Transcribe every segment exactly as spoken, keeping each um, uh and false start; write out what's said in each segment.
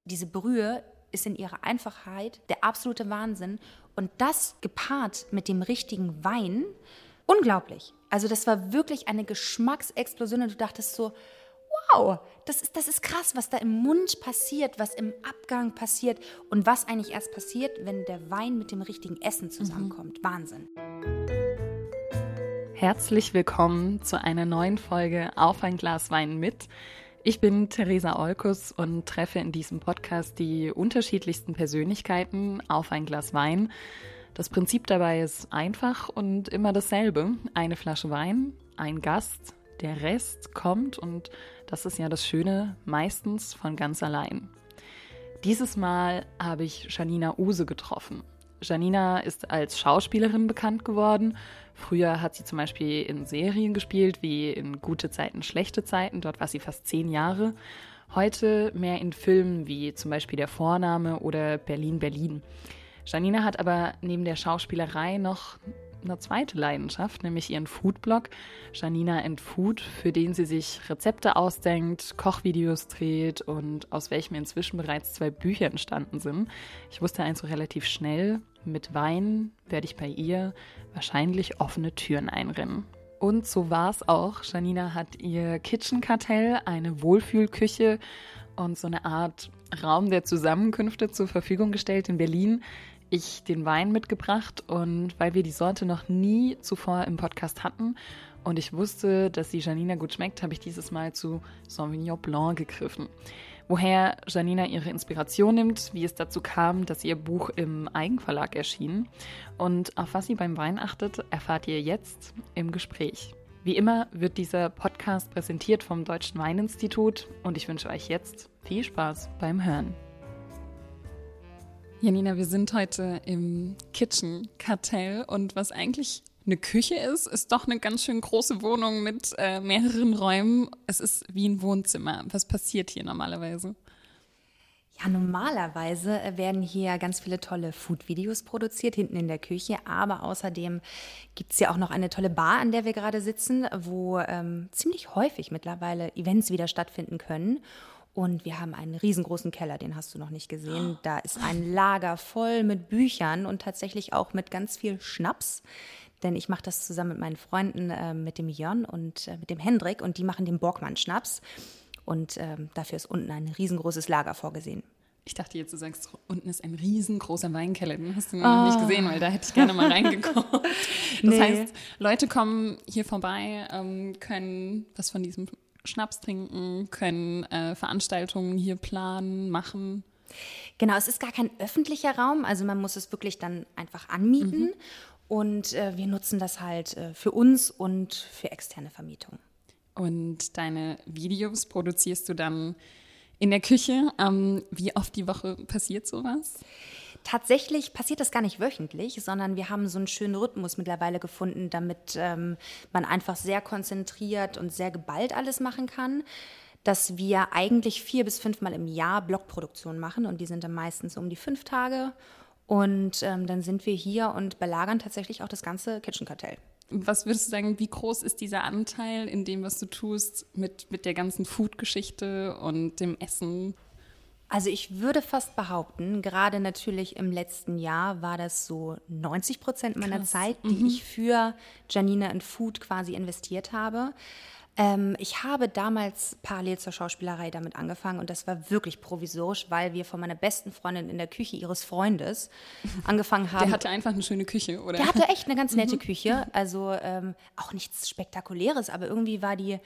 diese Brühe ist in ihrer Einfachheit der absolute Wahnsinn. Und das gepaart mit dem richtigen Wein, unglaublich. Also das war wirklich eine Geschmacksexplosion und du dachtest so, wow, das ist, das ist krass, was da im Mund passiert, was im Abgang passiert und was eigentlich erst passiert, wenn der Wein mit dem richtigen Essen zusammenkommt. Mhm. Wahnsinn. Herzlich willkommen zu einer neuen Folge Auf ein Glas Wein mit. Ich bin Theresa Olkus und treffe in diesem Podcast die unterschiedlichsten Persönlichkeiten auf ein Glas Wein. Das Prinzip dabei ist einfach und immer dasselbe. Eine Flasche Wein, ein Gast, der Rest kommt und das ist ja das Schöne, meistens von ganz allein. Dieses Mal habe ich Janina Use getroffen. Janina ist als Schauspielerin bekannt geworden. Früher hat sie zum Beispiel in Serien gespielt, wie in Gute Zeiten, Schlechte Zeiten. Dort war sie fast zehn Jahre. Heute mehr in Filmen wie zum Beispiel Der Vorname oder Berlin, Berlin. Janina hat aber neben der Schauspielerei noch eine zweite Leidenschaft, nämlich ihren Foodblog Janina and Food, für den sie sich Rezepte ausdenkt, Kochvideos dreht und aus welchem inzwischen bereits zwei Bücher entstanden sind. Ich wusste eins so relativ schnell, mit Wein werde ich bei ihr wahrscheinlich offene Türen einrennen. Und so war es auch. Janina hat ihr Kitchen-Kartell, eine Wohlfühlküche und so eine Art Raum der Zusammenkünfte zur Verfügung gestellt in Berlin. Ich den Wein mitgebracht und weil wir die Sorte noch nie zuvor im Podcast hatten und ich wusste, dass die Janina gut schmeckt, habe ich dieses Mal zu Sauvignon Blanc gegriffen. Woher Janina ihre Inspiration nimmt, wie es dazu kam, dass ihr Buch im Eigenverlag erschien und auf was sie beim Wein achtet, erfahrt ihr jetzt im Gespräch. Wie immer wird dieser Podcast präsentiert vom Deutschen Weininstitut und ich wünsche euch jetzt viel Spaß beim Hören. Janina, wir sind heute im Kitchen-Kartell und was eigentlich eine Küche ist, ist doch eine ganz schön große Wohnung mit äh, mehreren Räumen. Es ist wie ein Wohnzimmer. Was passiert hier normalerweise? Ja, normalerweise werden hier ganz viele tolle Food-Videos produziert, hinten in der Küche. Aber außerdem gibt es ja auch noch eine tolle Bar, an der wir gerade sitzen, wo ähm, ziemlich häufig mittlerweile Events wieder stattfinden können. Und wir haben einen riesengroßen Keller, den hast du noch nicht gesehen. Da ist ein Lager voll mit Büchern und tatsächlich auch mit ganz viel Schnaps. Denn ich mache das zusammen mit meinen Freunden, äh, mit dem Jörn und äh, mit dem Hendrik. Und die machen den Borgmann-Schnaps. Und äh, dafür ist unten ein riesengroßes Lager vorgesehen. Ich dachte jetzt, du sagst, unten ist ein riesengroßer Weinkeller. Den hast du noch oh. nicht gesehen, weil da hätte ich gerne mal reingeguckt. Das nee. heißt, Leute kommen hier vorbei, ähm, können was von diesem Schnaps trinken, können äh, Veranstaltungen hier planen, machen. Genau, es ist gar kein öffentlicher Raum, also man muss es wirklich dann einfach anmieten mhm. und äh, wir nutzen das halt äh, für uns und für externe Vermietung. Und deine Videos produzierst du dann in der Küche? Ähm, wie oft die Woche passiert sowas? Tatsächlich passiert das gar nicht wöchentlich, sondern wir haben so einen schönen Rhythmus mittlerweile gefunden, damit ähm, man einfach sehr konzentriert und sehr geballt alles machen kann, dass wir eigentlich vier bis fünfmal im Jahr Blockproduktionen machen und die sind dann meistens um die fünf Tage und ähm, dann sind wir hier und belagern tatsächlich auch das ganze Kitchen-Kartell. Was würdest du sagen, wie groß ist dieser Anteil in dem, was du tust mit, mit der ganzen Food-Geschichte und dem Essen? Also ich würde fast behaupten, gerade natürlich im letzten Jahr war das so neunzig Prozent meiner Krass. Zeit, die mhm. ich für Janina and Food quasi investiert habe. Ähm, ich habe damals parallel zur Schauspielerei damit angefangen und das war wirklich provisorisch, weil wir von meiner besten Freundin in der Küche ihres Freundes angefangen haben. Der hatte einfach eine schöne Küche, oder? Der hatte echt eine ganz nette Küche, also ähm, auch nichts Spektakuläres, aber irgendwie war die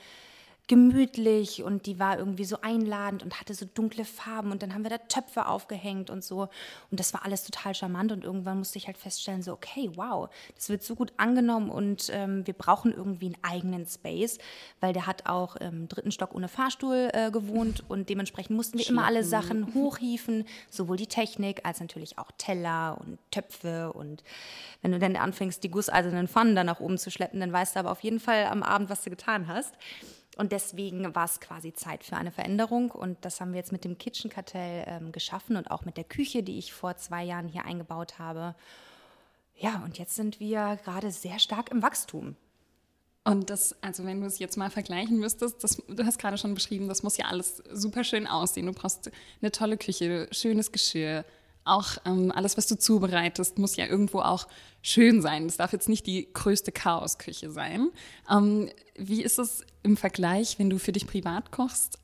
gemütlich und die war irgendwie so einladend und hatte so dunkle Farben und dann haben wir da Töpfe aufgehängt und so und das war alles total charmant und irgendwann musste ich halt feststellen, so okay, wow, das wird so gut angenommen und ähm, wir brauchen irgendwie einen eigenen Space, weil der hat auch im dritten Stock ohne Fahrstuhl äh, gewohnt und dementsprechend mussten wir immer alle Sachen hochhieven, sowohl die Technik als natürlich auch Teller und Töpfe und wenn du dann anfängst, die gusseisernen Pfannen da nach oben zu schleppen, dann weißt du aber auf jeden Fall am Abend, was du getan hast. Und deswegen war es quasi Zeit für eine Veränderung und das haben wir jetzt mit dem Kitchen-Kartell ähm, geschaffen und auch mit der Küche, die ich vor zwei Jahren hier eingebaut habe. Ja, und jetzt sind wir gerade sehr stark im Wachstum. Und das, also wenn du es jetzt mal vergleichen müsstest, das, du hast gerade schon beschrieben, das muss ja alles super schön aussehen. Du brauchst eine tolle Küche, schönes Geschirr. Auch ähm, alles, was du zubereitest, muss ja irgendwo auch schön sein. Das darf jetzt nicht die größte Chaosküche sein. Ähm, wie ist es im Vergleich, wenn du für dich privat kochst,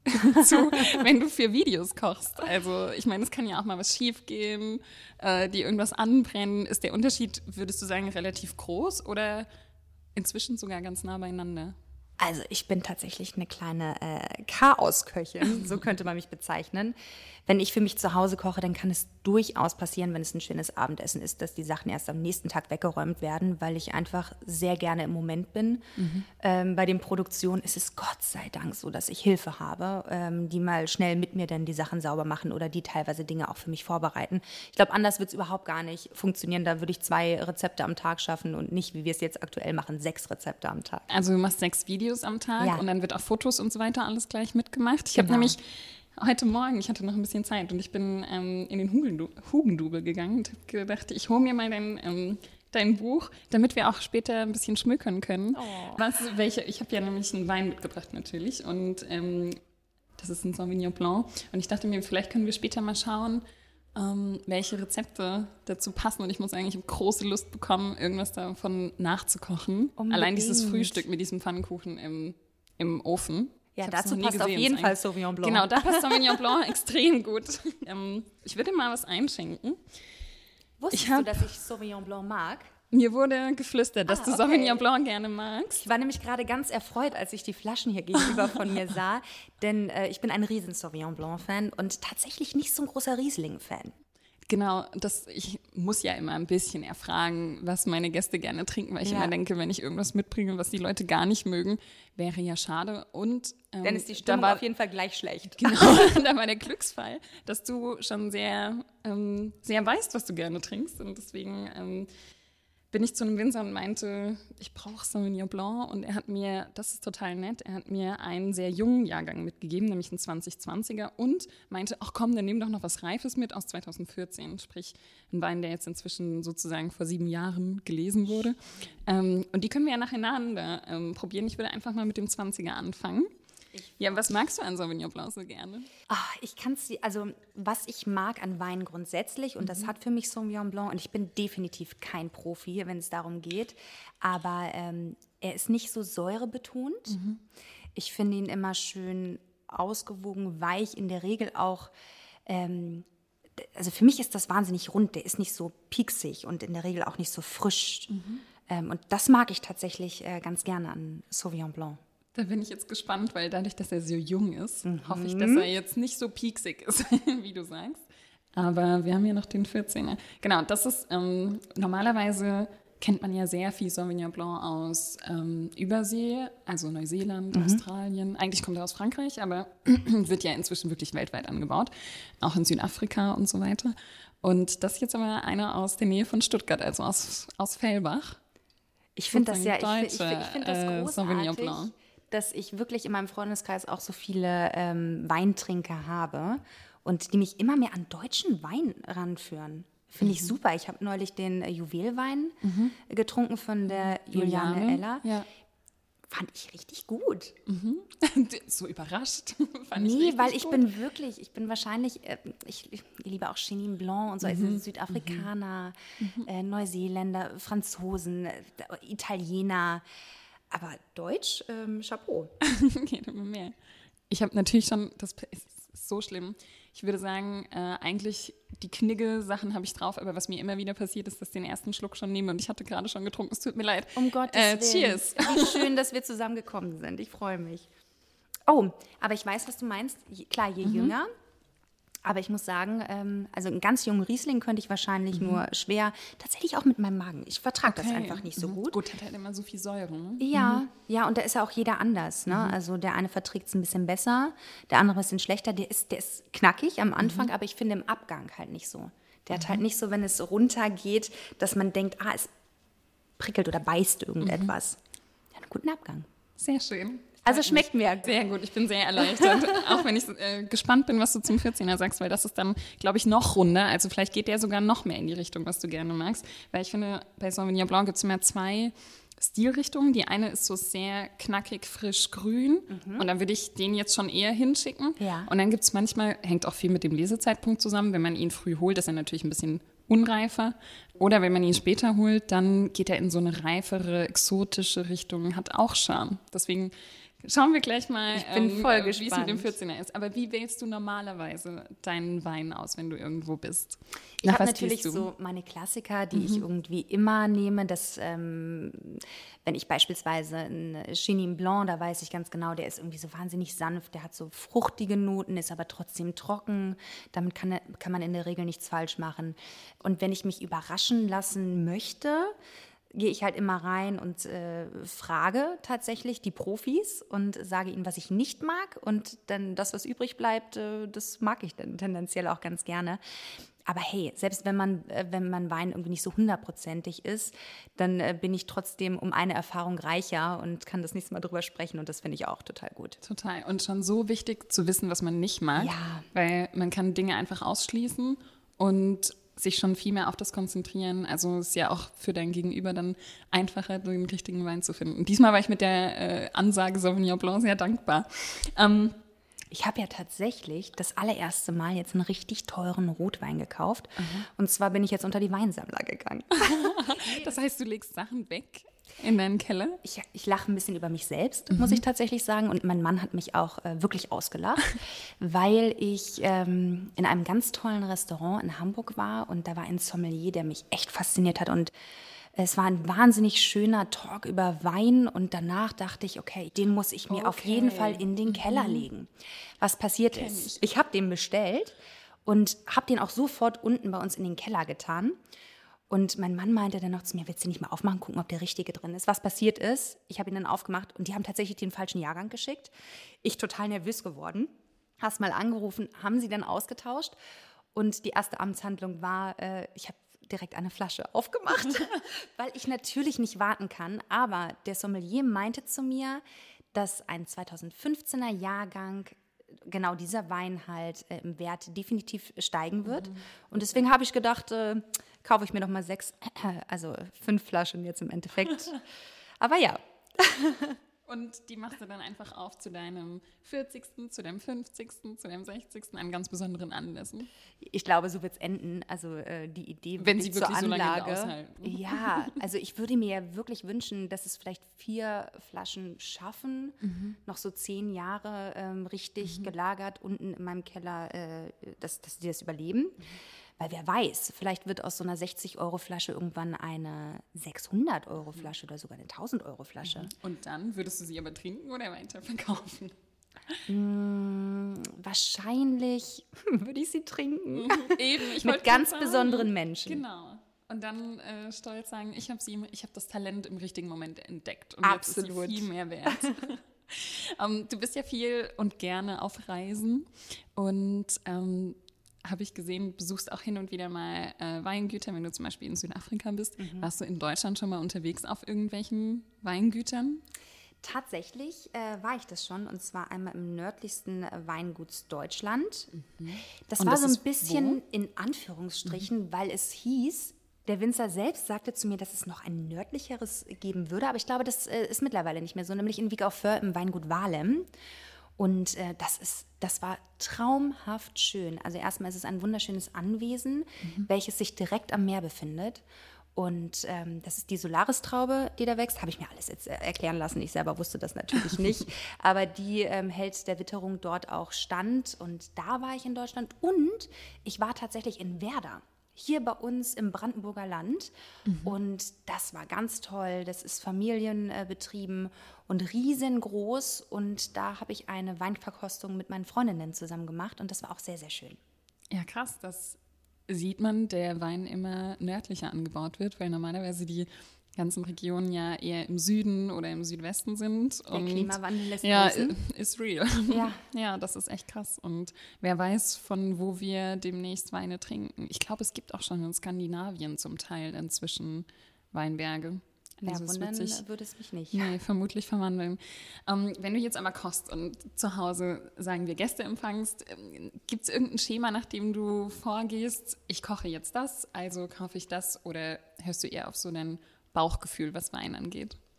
zu, wenn du für Videos kochst? Also ich meine, es kann ja auch mal was schief gehen, äh, die irgendwas anbrennen. Ist der Unterschied, würdest du sagen, relativ groß oder inzwischen sogar ganz nah beieinander? Also ich bin tatsächlich eine kleine äh, Chaosköchin, so könnte man mich bezeichnen. Wenn ich für mich zu Hause koche, dann kann es durchaus passieren, wenn es ein schönes Abendessen ist, dass die Sachen erst am nächsten Tag weggeräumt werden, weil ich einfach sehr gerne im Moment bin. Mhm. Ähm, bei den Produktionen ist es Gott sei Dank so, dass ich Hilfe habe, ähm, die mal schnell mit mir dann die Sachen sauber machen oder die teilweise Dinge auch für mich vorbereiten. Ich glaube, anders wird es überhaupt gar nicht funktionieren. Da würde ich zwei Rezepte am Tag schaffen und nicht, wie wir es jetzt aktuell machen, sechs Rezepte am Tag. Also du machst sechs Videos am Tag ja. und dann wird auch Fotos und so weiter alles gleich mitgemacht. Ich genau. habe nämlich heute Morgen, ich hatte noch ein bisschen Zeit und ich bin ähm, in den Hugendu- Hugendubel gegangen und habe gedacht, ich hole mir mal dein, ähm, dein Buch, damit wir auch später ein bisschen schmökern können. Oh. Was, welche, ich habe ja nämlich einen Wein mitgebracht natürlich und ähm, das ist ein Sauvignon Blanc und ich dachte mir, vielleicht können wir später mal schauen, ähm, welche Rezepte dazu passen und ich muss sagen, ich habe große Lust bekommen, irgendwas davon nachzukochen. Unbedingt. Allein dieses Frühstück mit diesem Pfannkuchen im, im Ofen. Ja, dazu passt auf jeden Fall Sauvignon Blanc. Genau, da passt Sauvignon Blanc extrem gut. Ähm, ich würde mal was einschenken. Wusstest ich hab, du, dass ich Sauvignon Blanc mag? Mir wurde geflüstert, dass ah, du okay. Sauvignon Blanc gerne magst. Ich war nämlich gerade ganz erfreut, als ich die Flaschen hier gegenüber von mir sah, denn äh, ich bin ein riesen Sauvignon Blanc-Fan und tatsächlich nicht so ein großer Riesling-Fan. Genau, das, ich muss ja immer ein bisschen erfragen, was meine Gäste gerne trinken, weil ich ja. immer denke, wenn ich irgendwas mitbringe, was die Leute gar nicht mögen, wäre ja schade. Und ähm, dann ist die Stimmung war, auf jeden Fall gleich schlecht. Genau, da war der Glücksfall, dass du schon sehr, ähm, sehr weißt, was du gerne trinkst. Und deswegen ähm, bin ich zu einem Winzer und meinte, ich brauche Sauvignon Blanc. Und er hat mir, das ist total nett, er hat mir einen sehr jungen Jahrgang mitgegeben, nämlich einen zwanzig zwanziger und meinte, ach komm, dann nimm doch noch was Reifes mit aus zweitausendvierzehn. Sprich, ein Wein, der jetzt inzwischen sozusagen vor sieben Jahren gelesen wurde. Ähm, und die können wir ja nacheinander ähm, probieren. Ich würde einfach mal mit dem zwanziger anfangen. Ja, was magst du an Sauvignon Blanc so gerne? Ach, ich kann es, also was ich mag an Wein grundsätzlich, und mhm. das hat für mich Sauvignon Blanc, und ich bin definitiv kein Profi, wenn es darum geht, aber ähm, er ist nicht so säurebetont. Mhm. Ich finde ihn immer schön ausgewogen, weich, in der Regel auch, ähm, also für mich ist das wahnsinnig rund, der ist nicht so pieksig und in der Regel auch nicht so frisch. Mhm. Ähm, und das mag ich tatsächlich äh, ganz gerne an Sauvignon Blanc. Da bin ich jetzt gespannt, weil dadurch, dass er so jung ist, mhm. hoffe ich, dass er jetzt nicht so pieksig ist, wie du sagst. Aber wir haben ja noch den vierzehner. Genau, das ist, ähm, normalerweise kennt man ja sehr viel Sauvignon Blanc aus ähm, Übersee, also Neuseeland, mhm. Australien. Eigentlich kommt er aus Frankreich, aber wird ja inzwischen wirklich weltweit angebaut, auch in Südafrika und so weiter. Und das ist jetzt aber einer aus der Nähe von Stuttgart, also aus, aus Fellbach. Ich finde das ja, ich, ich, ich finde das großartig. Äh, Sauvignon Blanc. Dass ich wirklich in meinem Freundeskreis auch so viele ähm, Weintrinker habe und die mich immer mehr an deutschen Wein ranführen. Finde ich mhm. super. Ich habe neulich den äh, Juwelwein mhm. getrunken von der Juliane, Juliane Eller. Ja. Fand ich richtig gut. Mhm. So überrascht. Fand nee, ich weil ich gut. bin wirklich, ich bin wahrscheinlich, äh, ich, ich liebe auch Chenin Blanc und so, also mhm. Südafrikaner, mhm. äh, Neuseeländer, Franzosen, äh, Italiener. Aber Deutsch, ähm, Chapeau. Geht immer mehr. Ich habe natürlich schon, das ist so schlimm. Ich würde sagen, äh, eigentlich die Knigge-Sachen habe ich drauf, aber was mir immer wieder passiert, ist, dass ich den ersten Schluck schon nehme und ich hatte gerade schon getrunken. Es tut mir leid. Um Gottes äh, Willen. Cheers. Wie schön, dass wir zusammengekommen sind. Ich freue mich. Oh, aber ich weiß, was du meinst. Klar, je mhm. jünger. Aber ich muss sagen, ähm, also einen ganz jungen Riesling könnte ich wahrscheinlich mhm. nur schwer, tatsächlich auch mit meinem Magen. Ich vertrage okay. das einfach nicht so mhm. gut. Gut, hat halt immer so viel Säure. Ne? Ja, mhm. ja, und da ist ja auch jeder anders. Ne? Mhm. Also der eine verträgt es ein bisschen besser, der andere ein bisschen schlechter. Der ist, der ist knackig am Anfang, mhm. aber ich finde im Abgang halt nicht so. Der mhm. hat halt nicht so, wenn es runtergeht, dass man denkt, ah, es prickelt oder beißt irgendetwas. Mhm. Ja, einen guten Abgang. Sehr schön. Also schmeckt mir. Sehr gut, ich bin sehr erleichtert. Auch wenn ich äh, gespannt bin, was du zum vierzehner sagst, weil das ist dann, glaube ich, noch runder. Also vielleicht geht der sogar noch mehr in die Richtung, was du gerne magst. Weil ich finde, bei Sauvignon Blanc gibt es immer zwei Stilrichtungen. Die eine ist so sehr knackig, frisch, grün. Mhm. Und dann würde ich den jetzt schon eher hinschicken. Ja. Und dann gibt es manchmal, hängt auch viel mit dem Lesezeitpunkt zusammen, wenn man ihn früh holt, ist er natürlich ein bisschen unreifer. Oder wenn man ihn später holt, dann geht er in so eine reifere, exotische Richtung, hat auch Charme. Deswegen schauen wir gleich mal, ich bin ähm, voll wie es gespannt. mit dem vierzehner ist. Aber wie wählst du normalerweise deinen Wein aus, wenn du irgendwo bist? Ich habe natürlich so meine Klassiker, die mhm. ich irgendwie immer nehme. Das, ähm, wenn ich beispielsweise einen Chenin Blanc, da weiß ich ganz genau, der ist irgendwie so wahnsinnig sanft, der hat so fruchtige Noten, ist aber trotzdem trocken. Damit kann, kann man in der Regel nichts falsch machen. Und wenn ich mich überraschen lassen möchte, gehe ich halt immer rein und äh, frage tatsächlich die Profis und sage ihnen, was ich nicht mag. Und dann das, was übrig bleibt, äh, das mag ich dann tendenziell auch ganz gerne. Aber hey, selbst wenn man, äh, wenn man Wein irgendwie nicht so hundertprozentig ist, dann äh, bin ich trotzdem um eine Erfahrung reicher und kann das nächste Mal drüber sprechen. Und das finde ich auch total gut. Total. Und schon so wichtig zu wissen, was man nicht mag. Ja. Weil man kann Dinge einfach ausschließen und sich schon viel mehr auf das konzentrieren. Also es ist ja auch für dein Gegenüber dann einfacher, den richtigen Wein zu finden. Und diesmal war ich mit der äh, Ansage Sauvignon Blanc sehr dankbar. Ähm, ich habe ja tatsächlich das allererste Mal jetzt einen richtig teuren Rotwein gekauft. Mhm. Und zwar bin ich jetzt unter die Weinsammler gegangen. Das heißt, du legst Sachen weg in deinen Keller? Ich, ich lache ein bisschen über mich selbst, mhm. muss ich tatsächlich sagen. Und mein Mann hat mich auch äh, wirklich ausgelacht, weil ich ähm, in einem ganz tollen Restaurant in Hamburg war. Und da war ein Sommelier, der mich echt fasziniert hat. Und es war ein wahnsinnig schöner Talk über Wein. Und danach dachte ich, okay, den muss ich mir okay. auf jeden Fall in den Keller mhm. legen. Was passiert Kenn ist, ich, ich habe den bestellt und habe den auch sofort unten bei uns in den Keller getan. Und mein Mann meinte dann noch zu mir, willst du nicht mal aufmachen, gucken, ob der Richtige drin ist. Was passiert ist, ich habe ihn dann aufgemacht und die haben tatsächlich den falschen Jahrgang geschickt. Ich total nervös geworden. Hast mal angerufen, haben sie dann ausgetauscht. Und die erste Amtshandlung war, äh, ich habe direkt eine Flasche aufgemacht, weil ich natürlich nicht warten kann. Aber der Sommelier meinte zu mir, dass ein zweitausendfünfzehner Jahrgang genau dieser Wein halt äh, im Wert definitiv steigen wird. Mhm. Und deswegen habe ich gedacht, äh, kaufe ich mir noch mal sechs, also fünf Flaschen jetzt im Endeffekt. Aber ja. Und die machst du dann einfach auf zu deinem vierzigsten, zu deinem fünfzigsten, zu deinem sechzigsten an ganz besonderen Anlässen. Ich glaube, so wird es enden. Also äh, die Idee wenn sie wirklich zur Anlage. So lange aushalten. Ja, also ich würde mir ja wirklich wünschen, dass es vielleicht vier Flaschen schaffen, mhm. noch so zehn Jahre ähm, richtig mhm. gelagert unten in meinem Keller, äh, dass, dass die das überleben. Mhm. Weil wer weiß, vielleicht wird aus so einer sechzig-Euro-Flasche irgendwann eine sechshundert-Euro-Flasche oder sogar eine tausend-Euro-Flasche. Und dann würdest du sie aber trinken oder weiterverkaufen? Mmh, wahrscheinlich würde ich sie trinken. Eben, ich mit ganz besonderen Menschen. Genau. Und dann äh, stolz sagen, ich habe sie, ich habe das Talent im richtigen Moment entdeckt. Und absolut. Jetzt ist sie viel mehr wert. um, du bist ja viel und gerne auf Reisen und ähm, habe ich gesehen, besuchst auch hin und wieder mal äh, Weingüter, wenn du zum Beispiel in Südafrika bist. Mhm. Warst du in Deutschland schon mal unterwegs auf irgendwelchen Weingütern? Tatsächlich äh, war ich das schon, und zwar einmal im nördlichsten Weinguts Deutschland. Mhm. Das und war das so ein bisschen wo? in Anführungsstrichen, mhm. weil es hieß, der Winzer selbst sagte zu mir, dass es noch ein nördlicheres geben würde, aber ich glaube, das äh, ist mittlerweile nicht mehr so, nämlich in Wieg auf Föhr im Weingut Wahlem. Und äh, das ist, das war traumhaft schön. Also erstmal ist es ein wunderschönes Anwesen, mhm. welches sich direkt am Meer befindet. Und ähm, das ist die Solaris-Traube, die da wächst. Habe ich mir alles jetzt erklären lassen. Ich selber wusste das natürlich nicht. Aber die ähm, hält der Witterung dort auch stand. Und da war ich in Deutschland. Und ich war tatsächlich in Werder, hier bei uns im Brandenburger Land. Mhm. Und das war ganz toll. Das ist familienbetrieben äh, und riesengroß. Und da habe ich eine Weinverkostung mit meinen Freundinnen zusammen gemacht. Und das war auch sehr, sehr schön. Ja, krass. Das sieht man, der Wein immer nördlicher angebaut wird, weil normalerweise die ganzen Regionen ja eher im Süden oder im Südwesten sind. Der und Klimawandel lässt ja, grüßen. Ist real. Ja. Ja, das ist echt krass. Und wer weiß, von wo wir demnächst Weine trinken. Ich glaube, es gibt auch schon in Skandinavien zum Teil inzwischen Weinberge. Ja, also wundern es sich, würde es mich nicht. Nee, vermutlich verwandeln. Ähm, wenn du jetzt aber kochst und zu Hause, sagen wir, Gäste empfangst, ähm, gibt es irgendein Schema, nach dem du vorgehst, ich koche jetzt das, also kaufe ich das, oder hörst du eher auf so dein Bauchgefühl, was Wein angeht?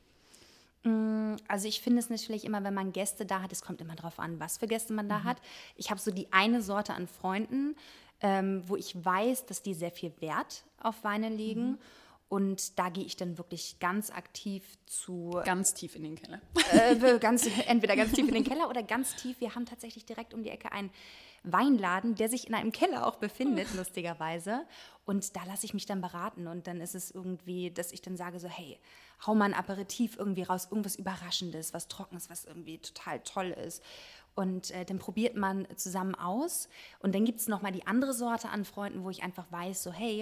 Also ich finde es natürlich immer, wenn man Gäste da hat, es kommt immer drauf an, was für Gäste man da mhm. hat. Ich habe so die eine Sorte an Freunden, ähm, wo ich weiß, dass die sehr viel Wert auf Weine legen. Mhm. Und da gehe ich dann wirklich ganz aktiv zu... Ganz tief in den Keller. Äh, ganz, entweder ganz tief in den Keller oder ganz tief. Wir haben tatsächlich direkt um die Ecke einen Weinladen, der sich in einem Keller auch befindet, lustigerweise. Und da lasse ich mich dann beraten. Und dann ist es irgendwie, dass ich dann sage so, hey, hau mal ein Aperitif irgendwie raus, irgendwas Überraschendes, was Trockenes, was irgendwie total toll ist. Und äh, dann probiert man zusammen aus. Und dann gibt es nochmal die andere Sorte an Freunden, wo ich einfach weiß, so hey...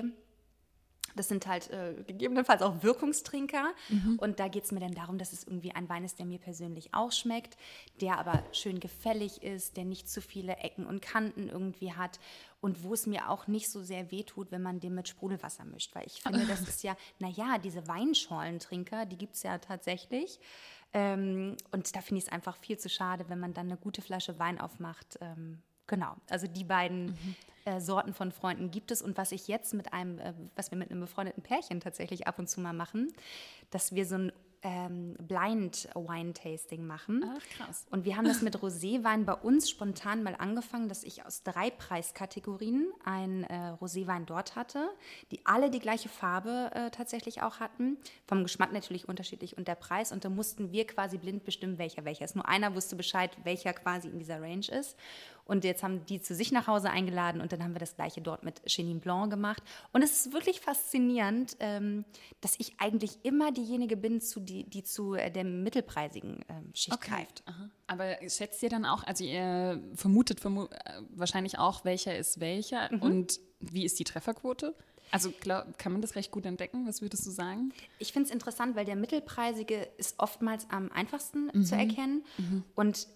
Das sind halt äh, gegebenenfalls auch Wirkungstrinker. Mhm. Und da geht es mir dann darum, dass es irgendwie ein Wein ist, der mir persönlich auch schmeckt, der aber schön gefällig ist, der nicht zu viele Ecken und Kanten irgendwie hat und wo es mir auch nicht so sehr wehtut, wenn man den mit Sprudelwasser mischt. Weil ich finde, das ist ja, naja, diese Weinschorlentrinker, die gibt es ja tatsächlich. Ähm, und da finde ich es einfach viel zu schade, wenn man dann eine gute Flasche Wein aufmacht. Ähm, genau, also die beiden... Mhm. Sorten von Freunden gibt es und was ich jetzt mit einem, äh, was wir mit einem befreundeten Pärchen tatsächlich ab und zu mal machen, dass wir so ein ähm, Blind-Wine-Tasting machen. Ach, krass. Und wir haben das mit Roséwein bei uns spontan mal angefangen, dass ich aus drei Preiskategorien einen äh, Roséwein dort hatte, die alle die gleiche Farbe äh, tatsächlich auch hatten, vom Geschmack natürlich unterschiedlich und der Preis. Und da mussten wir quasi blind bestimmen, welcher welcher ist. Nur einer wusste Bescheid, welcher quasi in dieser Range ist. Und jetzt haben die zu sich nach Hause eingeladen und dann haben wir das Gleiche dort mit Chenin Blanc gemacht. Und es ist wirklich faszinierend, ähm, dass ich eigentlich immer diejenige bin, zu, die, die zu äh, der mittelpreisigen ähm, Schicht okay. greift. Aha. Aber schätzt ihr dann auch, also ihr vermutet vermu- wahrscheinlich auch, welcher ist welcher mhm. und wie ist die Trefferquote? Also glaub, kann man das recht gut entdecken? Was würdest du sagen? Ich finde es interessant, weil der mittelpreisige ist oftmals am einfachsten mhm. zu erkennen mhm. und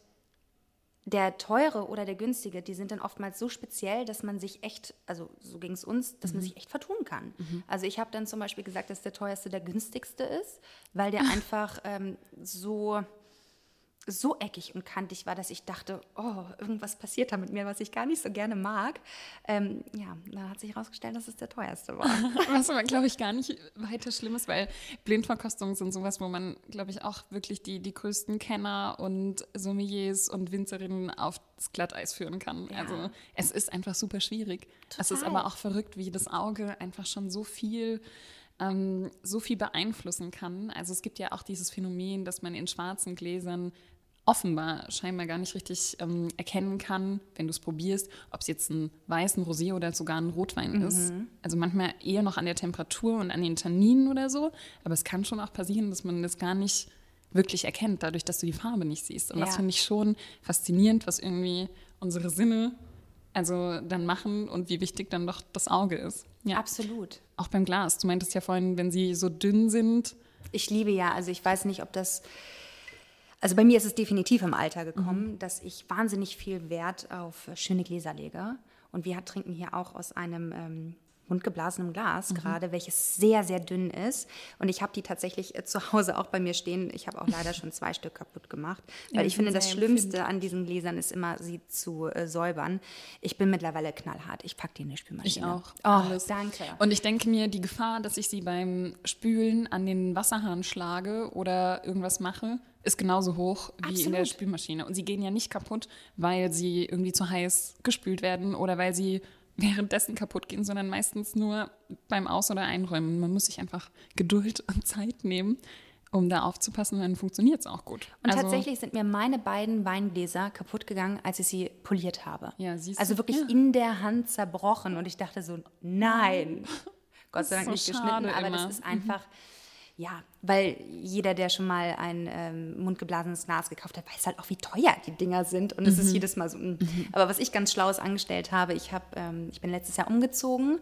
der teure oder der günstige, die sind dann oftmals so speziell, dass man sich echt, also so ging es uns, dass mhm. man sich echt vertun kann. Mhm. Also ich habe dann zum Beispiel gesagt, dass der teuerste der günstigste ist, weil der einfach ähm, so, so eckig und kantig war, dass ich dachte, oh, irgendwas passiert da mit mir, was ich gar nicht so gerne mag. Ähm, ja, dann hat sich herausgestellt, dass es der teuerste war. Was aber, glaube ich, gar nicht weiter schlimm ist, weil Blindverkostungen sind sowas, wo man, glaube ich, auch wirklich die, die größten Kenner und Sommeliers und Winzerinnen aufs Glatteis führen kann. Ja. Also es ist einfach super schwierig. Total. Es ist aber auch verrückt, wie das Auge einfach schon so viel... Ähm, so viel beeinflussen kann. Also es gibt ja auch dieses Phänomen, dass man in schwarzen Gläsern offenbar scheinbar gar nicht richtig ähm, erkennen kann, wenn du es probierst, ob es jetzt ein weißen Rosé oder sogar ein Rotwein mhm. ist. Also manchmal eher noch an der Temperatur und an den Tanninen oder so, aber es kann schon auch passieren, dass man das gar nicht wirklich erkennt, dadurch, dass du die Farbe nicht siehst. Und ja. das finde ich schon faszinierend, was irgendwie unsere Sinne also dann machen und wie wichtig dann doch das Auge ist. Ja. Absolut. Auch beim Glas. Du meintest ja vorhin, wenn sie so dünn sind. Ich liebe ja, also ich weiß nicht, ob das, also bei mir ist es definitiv im Alter gekommen, mhm. dass ich wahnsinnig viel Wert auf schöne Gläser lege. Und wir trinken hier auch aus einem ähm, mundgeblasenem Glas mhm. gerade, welches sehr, sehr dünn ist. Und ich habe die tatsächlich äh, zu Hause auch bei mir stehen. Ich habe auch leider schon zwei Stück kaputt gemacht. Weil ja, ich finde, das Schlimmste empfind. an diesen Gläsern ist immer, sie zu äh, säubern. Ich bin mittlerweile knallhart. Ich packe die in die Spülmaschine. Ich auch. Oh, alles. Danke. Und ich denke mir, die Gefahr, dass ich sie beim Spülen an den Wasserhahn schlage oder irgendwas mache, ist genauso hoch wie Absolut. in der Spülmaschine. Und sie gehen ja nicht kaputt, weil sie irgendwie zu heiß gespült werden oder weil sie währenddessen kaputt gehen, sondern meistens nur beim Aus- oder Einräumen. Man muss sich einfach Geduld und Zeit nehmen, um da aufzupassen, dann funktioniert es auch gut. Und also, tatsächlich sind mir meine beiden Weingläser kaputt gegangen, als ich sie poliert habe. Ja, siehst also du? wirklich ja. in der Hand zerbrochen und ich dachte so, nein. Gott sei Dank so nicht geschnitten, aber immer. das ist einfach... Mhm. Ja, weil jeder, der schon mal ein ähm, mundgeblasenes Glas gekauft hat, weiß halt auch, wie teuer die Dinger sind. Und es mhm. ist jedes Mal so. Mm. Mhm. Aber was ich ganz Schlaues angestellt habe, ich, hab, ähm, ich bin letztes Jahr umgezogen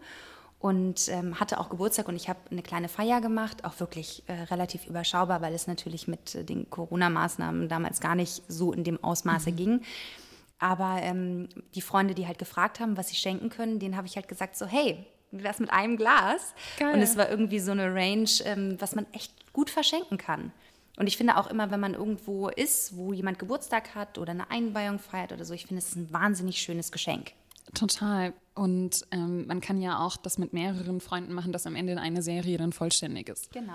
und ähm, hatte auch Geburtstag und ich habe eine kleine Feier gemacht, auch wirklich äh, relativ überschaubar, weil es natürlich mit äh, den Corona-Maßnahmen damals gar nicht so in dem Ausmaße mhm. ging. Aber ähm, die Freunde, die halt gefragt haben, was sie schenken können, denen habe ich halt gesagt so, hey, das mit einem Glas. Geil. Und es war irgendwie so eine Range, ähm, was man echt gut verschenken kann. Und ich finde auch immer, wenn man irgendwo ist, wo jemand Geburtstag hat oder eine Einweihung feiert oder so, ich finde, es ist ein wahnsinnig schönes Geschenk. Total. Und ähm, man kann ja auch das mit mehreren Freunden machen, dass am Ende eine Serie dann vollständig ist. Genau.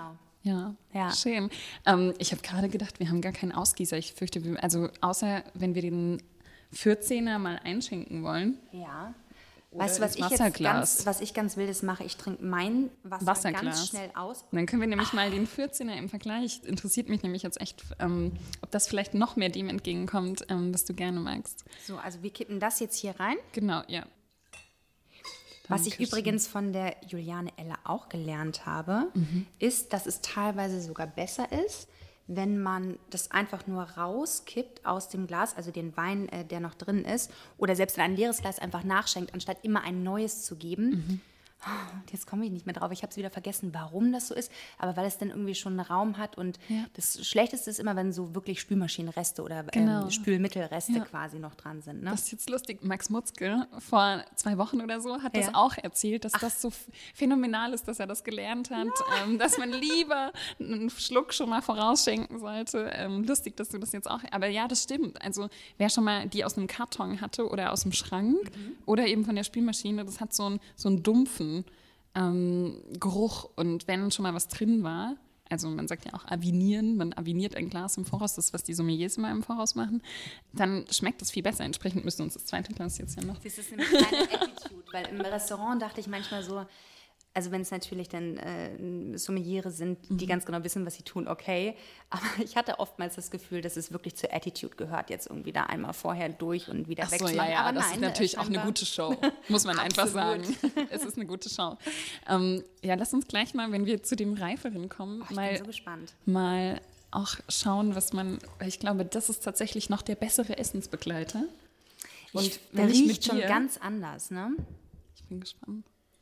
Ja, Ja. schön. Ähm, ich habe gerade gedacht, wir haben gar keinen Ausgießer. Ich fürchte, wir, also außer wenn wir den vierzehner mal einschenken wollen. Ja. Oder Weißt du, was ins ich jetzt Wasserglas. ganz, was ich ganz wildes mache? Ich trinke mein Wasser Wasserglas. ganz schnell aus. Und dann können wir nämlich mal den vierzehner im Vergleich, interessiert mich nämlich jetzt echt, ähm, ob das vielleicht noch mehr dem entgegenkommt, ähm, was du gerne magst. So, also wir kippen das jetzt hier rein. Genau, ja. Was ich Dankeschön. übrigens von der Juliane Eller auch gelernt habe, Mhm. ist, dass es teilweise sogar besser ist, wenn man das einfach nur rauskippt aus dem Glas, also den Wein, äh, der noch drin ist, oder selbst in ein leeres Glas einfach nachschenkt, anstatt immer ein neues zu geben. Mhm. Jetzt komme ich nicht mehr drauf, ich habe es wieder vergessen, warum das so ist, aber weil es dann irgendwie schon einen Raum hat und Ja. das Schlechteste ist immer, wenn so wirklich Spülmaschinenreste oder Genau. ähm, Spülmittelreste Ja. quasi noch dran sind. Ne? Das ist jetzt lustig. Max Mutzke vor zwei Wochen oder so hat das Ja. auch erzählt, dass das so f- phänomenal ist, dass er das gelernt hat, ähm, dass man lieber einen Schluck schon mal vorausschenken sollte. Ähm, lustig, dass du das jetzt auch. Aber ja, das stimmt. Also wer schon mal die aus einem Karton hatte oder aus dem Schrank Mhm. oder eben von der Spülmaschine, das hat so einen so einen dumpfen ähm, Geruch. Und wenn schon mal was drin war, also man sagt ja auch avinieren, man aviniert ein Glas im Voraus, das ist, was die Sommeliers immer im Voraus machen, dann schmeckt das viel besser. Entsprechend müssen uns das zweite Glas jetzt ja noch. Das ist nämlich keine Attitude, weil im Restaurant dachte ich manchmal so, also wenn es natürlich dann äh, Sommeliere sind, die Mhm. ganz genau wissen, was sie tun, okay. Aber ich hatte oftmals das Gefühl, dass es wirklich zur Attitude gehört, jetzt irgendwie da einmal vorher durch und wieder Ach so, wegzumachen. ja, ja, Aber das nein, ist natürlich auch eine scheinbar- gute Show, muss man einfach sagen. Absolut. Es ist eine gute Show. Ähm, ja, lass uns gleich mal, wenn wir zu dem Reiferen kommen, Oh, ich mal, bin so gespannt. mal auch schauen, was man, weil ich glaube, das ist tatsächlich noch der bessere Essensbegleiter. Und Ich, wenn der ich mit riecht schon dir- ganz anders, ne? Ich bin gespannt.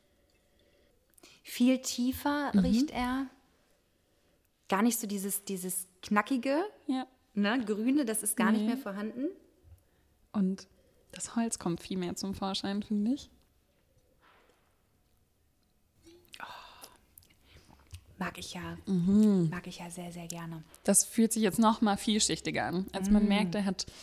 Viel tiefer Mhm. riecht er. Gar nicht so dieses, dieses knackige, Ja. ne, grüne, das ist gar nicht Nee. mehr vorhanden. Und das Holz kommt viel mehr zum Vorschein, finde ich. Mag ich ja, Mhm. mag ich ja sehr, sehr gerne. Das fühlt sich jetzt noch mal vielschichtiger an. Also man Mm. merkt, er hat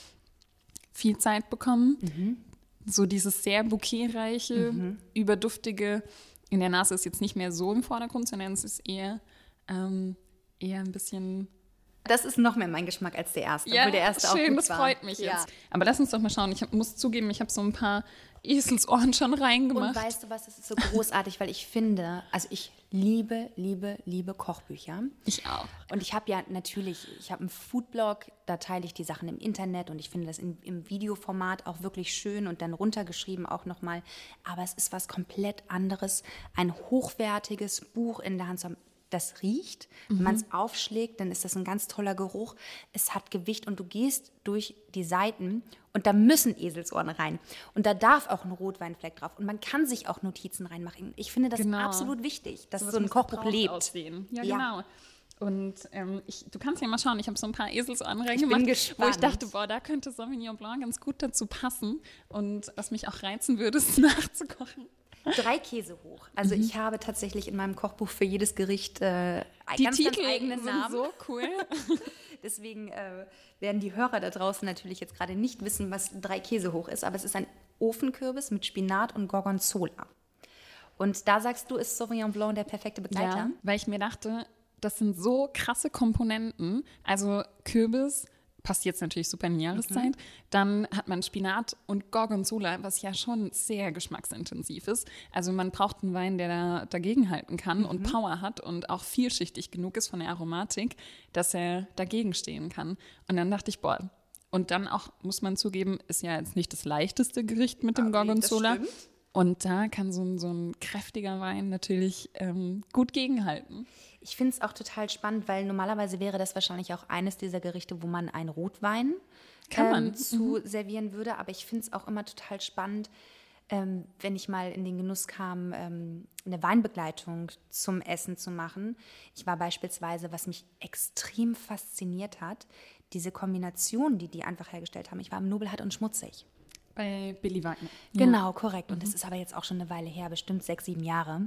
viel Zeit bekommen. Mhm. So dieses sehr bouquetreiche, überduftige. In der Nase ist jetzt nicht mehr so im Vordergrund, sondern es ist eher, ähm, eher ein bisschen... Das ist noch mehr mein Geschmack als der erste, obwohl der erste auch schön, gut das war. freut mich Ja. jetzt. Aber lass uns doch mal schauen. Ich hab, muss zugeben, ich habe so ein paar Eselsohren schon reingemacht. Und weißt du was, das ist so großartig, weil ich finde, also ich liebe, liebe, liebe Kochbücher. Ich auch. Und ich habe ja natürlich, ich habe einen Foodblog, da teile ich die Sachen im Internet und ich finde das in, im Videoformat auch wirklich schön und dann runtergeschrieben auch nochmal. Aber es ist was komplett anderes, ein hochwertiges Buch in der Hand zu haben. Das riecht, wenn man es aufschlägt, dann ist das ein ganz toller Geruch. Es hat Gewicht und du gehst durch die Seiten und da müssen Eselsohren rein. Und da darf auch ein Rotweinfleck drauf. Und man kann sich auch Notizen reinmachen. Ich finde das Genau. absolut wichtig, dass Sowas so ein muss Kochbuch vertraut lebt. aussehen. Ja, Ja. genau. Und ähm, ich, du kannst ja mal schauen, ich habe so ein paar Eselsohren reingemacht, wo ich gespannt. dachte, boah, da könnte Sauvignon Blanc ganz gut dazu passen. Und was mich auch reizen würde, ist nachzukochen. Drei Käse hoch. Also ich habe tatsächlich in meinem Kochbuch für jedes Gericht äh, Die ganz, Titel ganz eigenen sind Namen. so cool. Deswegen äh, werden die Hörer da draußen natürlich jetzt gerade nicht wissen, was drei Käse hoch ist. Aber es ist ein Ofenkürbis mit Spinat und Gorgonzola. Und da sagst du, ist Sauvignon Blanc der perfekte Begleiter? Ja, weil ich mir dachte, das sind so krasse Komponenten. Also Kürbis passt jetzt natürlich super in die Jahreszeit. Dann hat man Spinat und Gorgonzola, was ja schon sehr geschmacksintensiv ist. Also man braucht einen Wein, der da dagegenhalten kann und Power hat und auch vielschichtig genug ist von der Aromatik, dass er dagegen stehen kann. Und dann dachte ich, boah, und dann auch, muss man zugeben, ist ja jetzt nicht das leichteste Gericht mit dem Ah, nee, das Gorgonzola. stimmt. Und da kann so ein, so ein kräftiger Wein natürlich ähm, gut gegenhalten. Ich finde es auch total spannend, weil normalerweise wäre das wahrscheinlich auch eines dieser Gerichte, wo man einen Rotwein Kann man. ähm, zu servieren würde. Aber ich finde es auch immer total spannend, ähm, wenn ich mal in den Genuss kam, ähm, eine Weinbegleitung zum Essen zu machen. Ich war beispielsweise, was mich extrem fasziniert hat, diese Kombination, die die einfach hergestellt haben. Ich war im Nobelhart und Schmutzig. Bei Billy Wagner. Genau, korrekt. Und das ist aber jetzt auch schon eine Weile her, bestimmt sechs, sieben Jahre.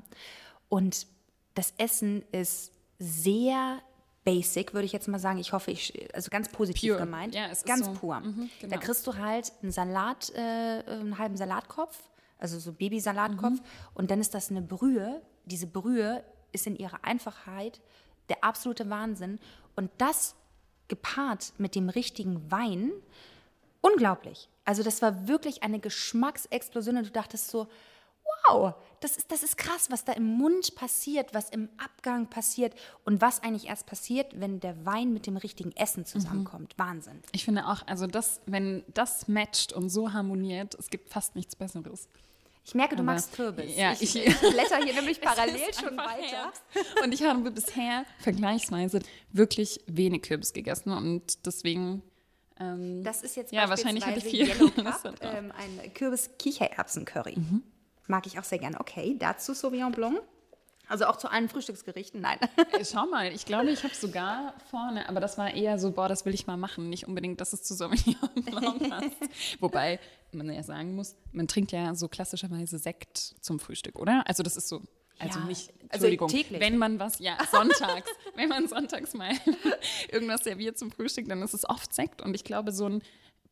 Und das Essen ist sehr basic, würde ich jetzt mal sagen. Ich hoffe, ich, also ganz positiv Pure. gemeint. Ja, es ist ganz so. pur. Mhm, genau. Da kriegst du halt einen Salat, äh, einen halben Salatkopf, also so Babysalatkopf. Mhm. Und dann ist das eine Brühe. Diese Brühe ist in ihrer Einfachheit der absolute Wahnsinn. Und das gepaart mit dem richtigen Wein, unglaublich. Also das war wirklich eine Geschmacksexplosion und du dachtest so, wow, das ist, das ist krass, was da im Mund passiert, was im Abgang passiert und was eigentlich erst passiert, wenn der Wein mit dem richtigen Essen zusammenkommt. Mhm. Wahnsinn. Ich finde auch, also das, wenn das matcht und so harmoniert, es gibt fast nichts Besseres. Ich merke, du Aber, magst Kürbis. Ja, ich, ich, ich blätter hier nämlich parallel schon weiter. Herbst. Und ich habe bisher vergleichsweise wirklich wenig Kürbis gegessen und deswegen... Ähm, das ist jetzt ja, wahrscheinlich hatte ich viel. Yellow Cup, ähm, ein Kürbis-Kichererbsen-Curry. Mhm. Mag ich auch sehr gerne. Okay, dazu Sauvignon Blanc. Also auch zu allen Frühstücksgerichten, nein. Schau mal, ich glaube, ich habe sogar vorne, aber das war eher so, boah, das will ich mal machen. Nicht unbedingt, dass es zu Sauvignon Blanc passt. Wobei man ja sagen muss, man trinkt ja so klassischerweise Sekt zum Frühstück, oder? Also das ist so, also ja, nicht, Entschuldigung, also täglich. Wenn man was, ja, sonntags, wenn man sonntags mal irgendwas serviert zum Frühstück, dann ist es oft Sekt. Und ich glaube, so ein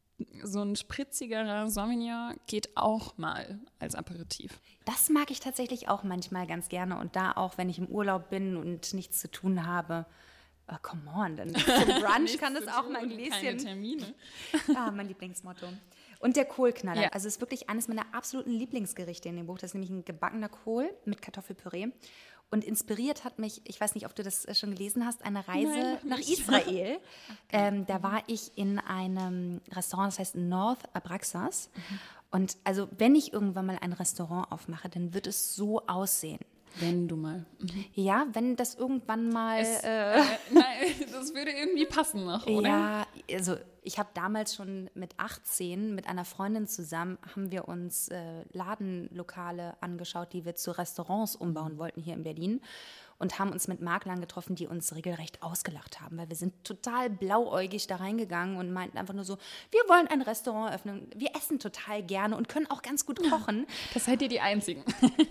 So ein spritzigerer Sauvignon geht auch mal als Aperitif. Das mag ich tatsächlich auch manchmal ganz gerne. Und da auch, wenn ich im Urlaub bin und nichts zu tun habe, oh, come on, dann zum Brunch kann das auch mal ein Gläschen. Keine Termine. Ah, mein Lieblingsmotto. Und der Kohlknaller. Ja. Also es ist wirklich eines meiner absoluten Lieblingsgerichte in dem Buch. Das ist nämlich ein gebackener Kohl mit Kartoffelpüree. Und inspiriert hat mich, ich weiß nicht, ob du das schon gelesen hast, eine Reise Nein, nach Israel. Okay. Ähm, da war ich in einem Restaurant, das heißt North Abraxas. Mhm. Und also wenn ich irgendwann mal ein Restaurant aufmache, dann wird es so aussehen. Wenn du mal. Mhm. Ja, wenn das irgendwann mal... Es, äh, äh, nein, das würde irgendwie passen noch, oder? Ja, also ich habe damals schon mit achtzehn mit einer Freundin zusammen, haben wir uns äh, Ladenlokale angeschaut, die wir zu Restaurants umbauen wollten hier in Berlin und haben uns mit Maklern getroffen, die uns regelrecht ausgelacht haben, weil wir sind total blauäugig da reingegangen und meinten einfach nur so, wir wollen ein Restaurant öffnen, wir essen total gerne und können auch ganz gut kochen. Das seid ihr die Einzigen.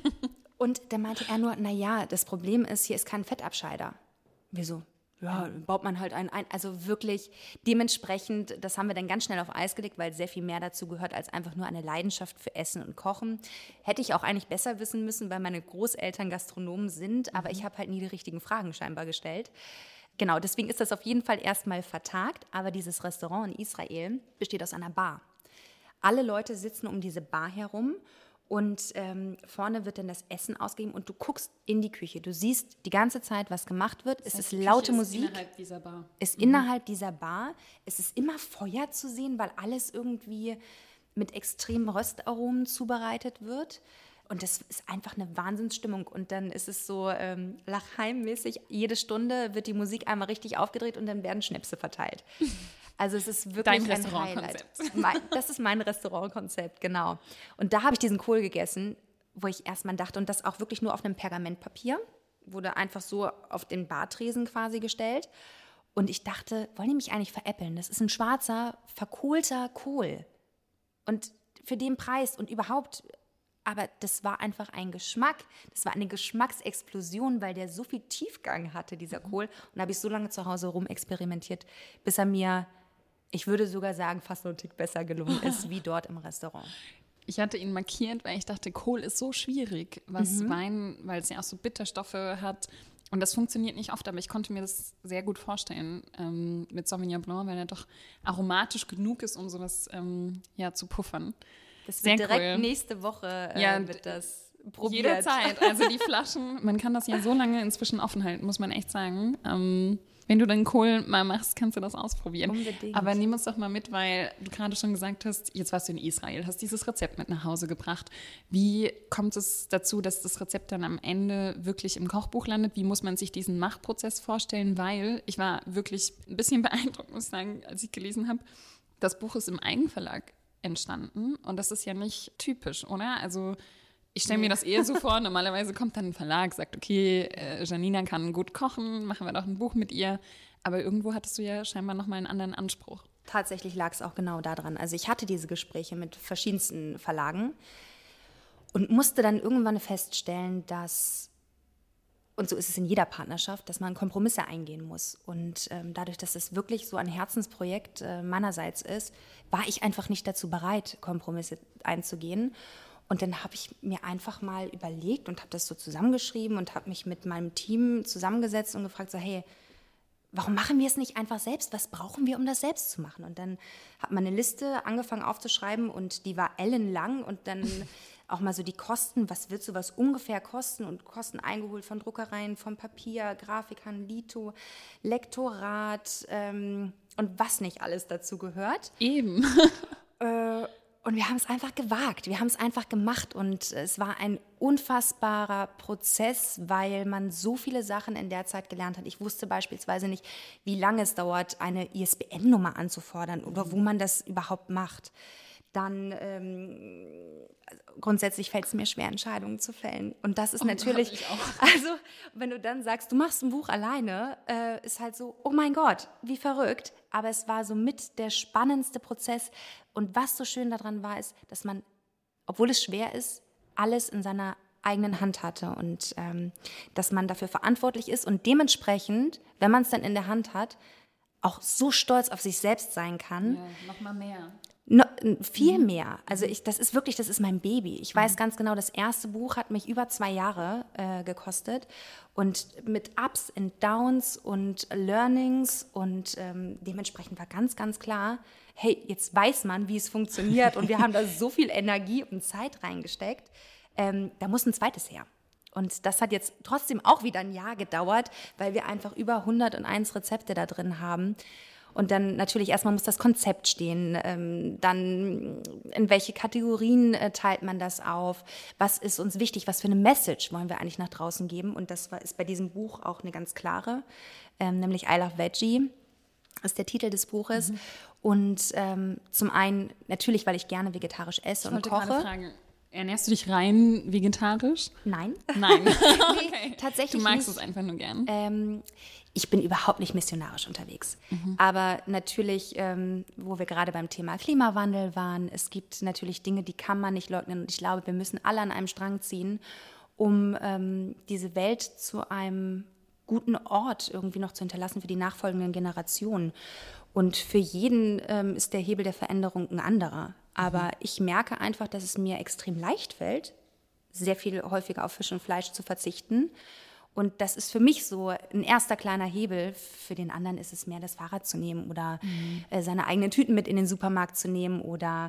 Und da meinte er nur, naja, das Problem ist, hier ist kein Fettabscheider. Wir so, ja, baut man halt einen ein. Also wirklich dementsprechend, das haben wir dann ganz schnell auf Eis gelegt, weil sehr viel mehr dazu gehört als einfach nur eine Leidenschaft für Essen und Kochen. Hätte ich auch eigentlich besser wissen müssen, weil meine Großeltern Gastronomen sind, aber mhm. ich habe halt nie die richtigen Fragen scheinbar gestellt. Genau, deswegen ist das auf jeden Fall erstmal vertagt, aber dieses Restaurant in Israel besteht aus einer Bar. Alle Leute sitzen um diese Bar herum. Und ähm, vorne wird dann das Essen ausgegeben und du guckst in die Küche. Du siehst die ganze Zeit, was gemacht wird. Es ist laute Musik. Ist innerhalb dieser Bar. Ist mhm. innerhalb dieser Bar. Es ist immer Feuer zu sehen, weil alles irgendwie mit extremen Röstaromen zubereitet wird. Und das ist einfach eine Wahnsinnsstimmung. Und dann ist es so ähm, Lachheim-mäßig. Jede Stunde wird die Musik einmal richtig aufgedreht und dann werden Schnäpse verteilt. Also es ist wirklich Dein ein Highlight. Mein, das ist mein Restaurantkonzept, genau. Und da habe ich diesen Kohl gegessen, wo ich erstmal dachte, und das auch wirklich nur auf einem Pergamentpapier, wurde einfach so auf den Bartresen quasi gestellt. Und ich dachte, wollen die mich eigentlich veräppeln? Das ist ein schwarzer, verkohlter Kohl. Und für den Preis und überhaupt, aber das war einfach ein Geschmack, das war eine Geschmacksexplosion, weil der so viel Tiefgang hatte, dieser Kohl. Und da habe ich so lange zu Hause rumexperimentiert, bis er mir, ich würde sogar sagen, fast nur einen Tick besser gelungen ist, wie dort im Restaurant. Ich hatte ihn markiert, weil ich dachte, Kohl ist so schwierig, was mhm. Wein, weil es ja auch so Bitterstoffe hat. Und das funktioniert nicht oft, aber ich konnte mir das sehr gut vorstellen ähm, mit Sauvignon Blanc, weil er doch aromatisch genug ist, um sowas ähm, ja, zu puffern. Das wird sehr direkt cool. Nächste Woche äh, ja, wird das probiert. Jederzeit. Also die Flaschen, man kann das ja so lange inzwischen offen halten, muss man echt sagen. Ähm, wenn du den Kohl mal machst, kannst du das ausprobieren. Unbedingt. Aber nimm uns doch mal mit, weil du gerade schon gesagt hast, jetzt warst du in Israel, hast dieses Rezept mit nach Hause gebracht. Wie kommt es dazu, dass das Rezept dann am Ende wirklich im Kochbuch landet? Wie muss man sich diesen Machprozess vorstellen? Weil ich war wirklich ein bisschen beeindruckt, muss ich sagen, als ich gelesen habe. Das Buch ist im Eigenverlag entstanden und das ist ja nicht typisch, oder? Also ich stelle mir das eher so vor, normalerweise kommt dann ein Verlag, sagt, okay, äh, Janina kann gut kochen, machen wir doch ein Buch mit ihr, aber irgendwo hattest du ja scheinbar nochmal einen anderen Anspruch. Tatsächlich lag es auch genau daran. Also ich hatte diese Gespräche mit verschiedensten Verlagen und musste dann irgendwann feststellen, dass, und so ist es in jeder Partnerschaft, dass man Kompromisse eingehen muss. Und ähm, dadurch, dass es wirklich so ein Herzensprojekt äh, meinerseits ist, war ich einfach nicht dazu bereit, Kompromisse einzugehen. Und dann habe ich mir einfach mal überlegt und habe das so zusammengeschrieben und habe mich mit meinem Team zusammengesetzt und gefragt, so hey, warum machen wir es nicht einfach selbst? Was brauchen wir, um das selbst zu machen? Und dann hat man eine Liste angefangen aufzuschreiben und die war ellenlang und dann auch mal so die Kosten, was wird sowas ungefähr kosten und Kosten eingeholt von Druckereien, vom Papier, Grafikern, Lito, Lektorat ähm, und was nicht alles dazu gehört. Eben. äh, Und wir haben es einfach gewagt, wir haben es einfach gemacht und es war ein unfassbarer Prozess, weil man so viele Sachen in der Zeit gelernt hat. Ich wusste beispielsweise nicht, wie lange es dauert, eine I S B N-Nummer anzufordern oder wo man das überhaupt macht. Dann ähm, grundsätzlich fällt es mir schwer, Entscheidungen zu fällen. Und das ist oh, natürlich, also wenn du dann sagst, du machst ein Buch alleine, äh, ist halt so, oh mein Gott, wie verrückt. Aber es war so mit der spannendste Prozess. Und was so schön daran war, ist, dass man, obwohl es schwer ist, alles in seiner eigenen Hand hatte und ähm, dass man dafür verantwortlich ist und dementsprechend, wenn man es dann in der Hand hat, auch so stolz auf sich selbst sein kann. Ja, noch mal mehr. No, viel mhm. mehr. Also ich, das ist wirklich, das ist mein Baby. Ich weiß mhm. ganz genau, das erste Buch hat mich über zwei Jahre äh, gekostet und mit Ups and Downs und Learnings und ähm, dementsprechend war ganz, ganz klar, hey, jetzt weiß man, wie es funktioniert und wir haben da so viel Energie und Zeit reingesteckt, ähm, da muss ein zweites her. Und das hat jetzt trotzdem auch wieder ein Jahr gedauert, weil wir einfach über hunderteins Rezepte da drin haben. Und dann natürlich erstmal muss das Konzept stehen, ähm, dann in welche Kategorien äh, teilt man das auf, was ist uns wichtig, was für eine Message wollen wir eigentlich nach draußen geben. Und das war, ist bei diesem Buch auch eine ganz klare, ähm, nämlich I Love Veggie, ist der Titel des Buches. Mhm. Und ähm, zum einen natürlich, weil ich gerne vegetarisch esse ich und koche. Gerade fragen. Ernährst du dich rein vegetarisch? Nein. Nein. Nee, okay. tatsächlich Du magst nicht. es einfach nur gern. Ähm, ich bin überhaupt nicht missionarisch unterwegs. Mhm. Aber natürlich, ähm, wo wir gerade beim Thema Klimawandel waren, es gibt natürlich Dinge, die kann man nicht leugnen. Und ich glaube, wir müssen alle an einem Strang ziehen, um ähm, diese Welt zu einem guten Ort irgendwie noch zu hinterlassen für die nachfolgenden Generationen. Und für jeden ähm, ist der Hebel der Veränderung ein anderer. Aber mhm. ich merke einfach, dass es mir extrem leicht fällt, sehr viel häufiger auf Fisch und Fleisch zu verzichten. Und das ist für mich so ein erster kleiner Hebel. Für den anderen ist es mehr, das Fahrrad zu nehmen oder mhm. äh, seine eigenen Tüten mit in den Supermarkt zu nehmen oder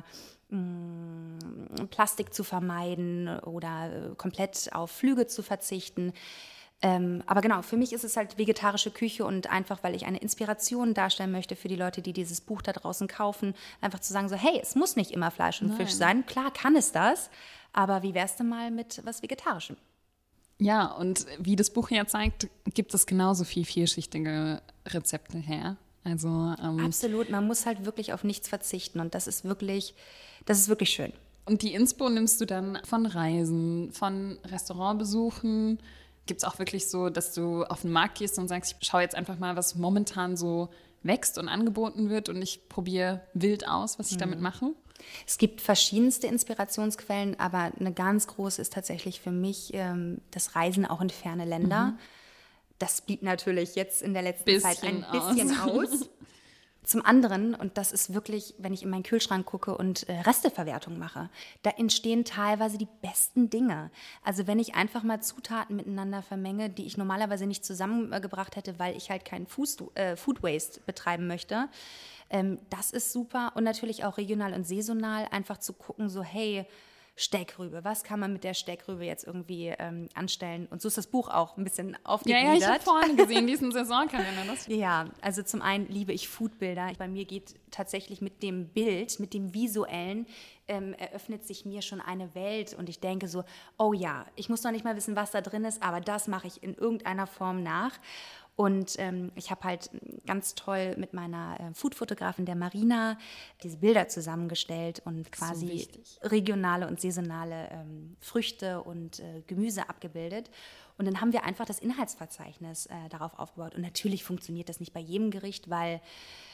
mh, Plastik zu vermeiden oder äh, komplett auf Flüge zu verzichten. Ähm, aber genau, für mich ist es halt vegetarische Küche und einfach, weil ich eine Inspiration darstellen möchte für die Leute, die dieses Buch da draußen kaufen, einfach zu sagen so, hey, es muss nicht immer Fleisch und Nein. Fisch sein. Klar kann es das, aber wie wär's denn mal mit was Vegetarischem? Ja, und wie das Buch ja zeigt, gibt es genauso viel vielschichtige Rezepte her. Also ähm, absolut, man muss halt wirklich auf nichts verzichten und das ist wirklich, das ist wirklich schön. Und die Inspo nimmst du dann von Reisen, von Restaurantbesuchen? Gibt es auch wirklich so, dass du auf den Markt gehst und sagst, ich schaue jetzt einfach mal, was momentan so wächst und angeboten wird und ich probiere wild aus, was ich mhm. damit mache? Es gibt verschiedenste Inspirationsquellen, aber eine ganz große ist tatsächlich für mich ähm, das Reisen auch in ferne Länder. Mhm. Das blieb natürlich jetzt in der letzten bisschen Zeit ein bisschen aus. aus. Zum anderen, und das ist wirklich, wenn ich in meinen Kühlschrank gucke und äh, Resteverwertung mache, da entstehen teilweise die besten Dinge. Also wenn ich einfach mal Zutaten miteinander vermenge, die ich normalerweise nicht zusammengebracht hätte, weil ich halt keinen Food, äh, Food Waste betreiben möchte, ähm, das ist super. Und natürlich auch regional und saisonal einfach zu gucken, so hey, Steckrübe, was kann man mit der Steckrübe jetzt irgendwie ähm, anstellen? Und so ist das Buch auch ein bisschen aufgegliedert. Ja, ja, ich habe vorne gesehen, diesen Saisonkalender. Das ja, also zum einen liebe ich Foodbilder. Bei mir geht tatsächlich mit dem Bild, mit dem Visuellen, ähm, eröffnet sich mir schon eine Welt und ich denke so, oh ja, ich muss noch nicht mal wissen, was da drin ist, aber das mache ich in irgendeiner Form nach. Und ähm, ich habe halt ganz toll mit meiner äh, Foodfotografin, der Marina, diese Bilder zusammengestellt und quasi so regionale und saisonale ähm, Früchte und äh, Gemüse abgebildet. Und dann haben wir einfach das Inhaltsverzeichnis äh, darauf aufgebaut. Und natürlich funktioniert das nicht bei jedem Gericht, weil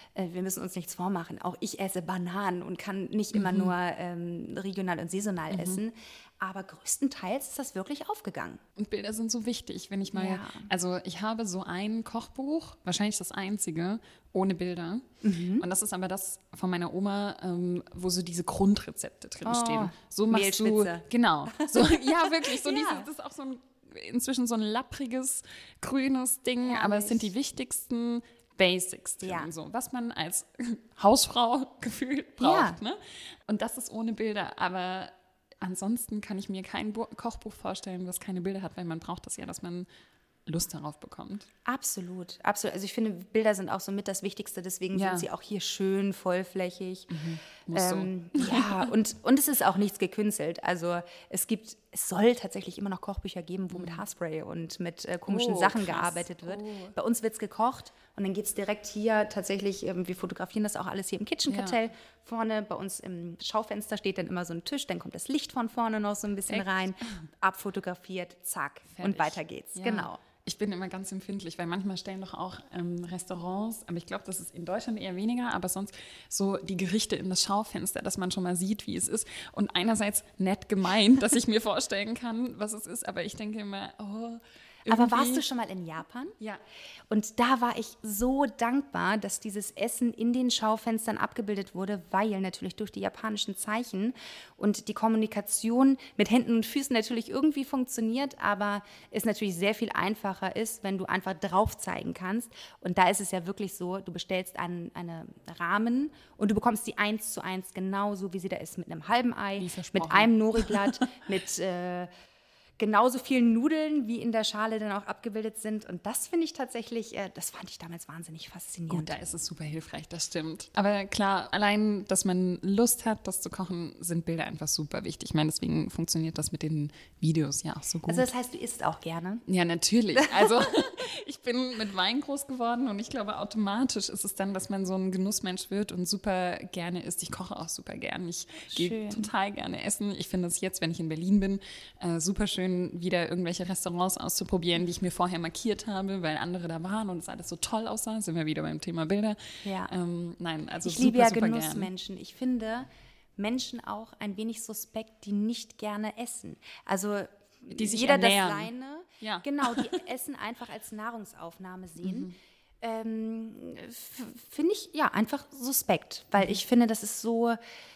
äh, wir müssen uns nichts vormachen. Auch ich esse Bananen und kann nicht immer Mhm. nur ähm, regional und saisonal Mhm. essen. Aber größtenteils ist das wirklich aufgegangen. Und Bilder sind so wichtig, wenn ich mal, Ja. also ich habe so ein Kochbuch, wahrscheinlich das einzige, ohne Bilder. Mhm. Und das ist aber das von meiner Oma, ähm, wo so diese Grundrezepte drinstehen. Oh, So machst du, Mehlspitze. genau, so, ja wirklich, so Ja. dieses, das ist auch so ein, inzwischen so ein lappriges, grünes Ding, aber es sind die wichtigsten Basics drin, Ja. so, was man als Hausfrau gefühlt braucht. Ja. Ne? Und das ist ohne Bilder, aber ansonsten kann ich mir kein Bo- Kochbuch vorstellen, das keine Bilder hat, weil man braucht das ja, dass man Lust darauf bekommt. Absolut, absolut. Also ich finde, Bilder sind auch so mit das Wichtigste, deswegen Ja. sind sie auch hier schön vollflächig. Muss Ähm, ja, und, und es ist auch nichts gekünstelt. Also es gibt, es soll tatsächlich immer noch Kochbücher geben, wo mit Haarspray und mit äh, komischen Oh, Sachen krass. gearbeitet wird. Oh. Bei uns wird es gekocht und dann geht es direkt hier tatsächlich, ähm, wir fotografieren das auch alles hier im Kitchen-Kartell vorne. Bei uns im Schaufenster steht dann immer so ein Tisch, dann kommt das Licht von vorne noch so ein bisschen Echt? rein, abfotografiert, zack, Fertig. und weiter geht's. Ja. Genau. Ich bin immer ganz empfindlich, weil manchmal stellen doch auch ähm, Restaurants, aber ich glaube, das ist in Deutschland eher weniger, aber sonst so die Gerichte in das Schaufenster, dass man schon mal sieht, wie es ist. Und einerseits nett gemeint, dass ich mir vorstellen kann, was es ist, aber ich denke immer, oh, Aber warst irgendwie- du schon mal in Japan? Ja. Und da war ich so dankbar, dass dieses Essen in den Schaufenstern abgebildet wurde, weil natürlich durch die japanischen Zeichen und die Kommunikation mit Händen und Füßen natürlich irgendwie funktioniert, aber es natürlich sehr viel einfacher ist, wenn du einfach drauf zeigen kannst. Und da ist es ja wirklich so, du bestellst einen, einen Rahmen und du bekommst die eins zu eins genauso, wie sie da ist, mit einem halben Ei, Wie versprochen. mit einem Nori-Blatt, mit äh, genauso vielen Nudeln, wie in der Schale dann auch abgebildet sind. Und das finde ich tatsächlich, äh, das fand ich damals wahnsinnig faszinierend. Gut, da ist es super hilfreich, das stimmt. Aber klar, allein, dass man Lust hat, das zu kochen, sind Bilder einfach super wichtig. Ich meine, deswegen funktioniert das mit den Videos ja auch so gut. Also das heißt, du isst auch gerne? Ja, natürlich. Also ich bin mit Wein groß geworden und ich glaube, automatisch ist es dann, dass man so ein Genussmensch wird und super gerne isst. Ich koche auch super gern. Ich gehe Schön. total gerne essen. Ich finde es jetzt, wenn ich in Berlin bin, äh, super schön, wieder irgendwelche Restaurants auszuprobieren, die ich mir vorher markiert habe, weil andere da waren und es alles so toll aussah. Sind wir wieder beim Thema Bilder. Ja. Ähm, nein, also Ich super, liebe ja super gern. Genussmenschen. Ich finde Menschen auch ein wenig suspekt, die nicht gerne essen. Also Die sich jeder ernähren. das seine. Ja. Genau, die Essen einfach als Nahrungsaufnahme sehen. Mhm. Ähm, f- finde ich ja einfach suspekt, weil ich finde, das ist so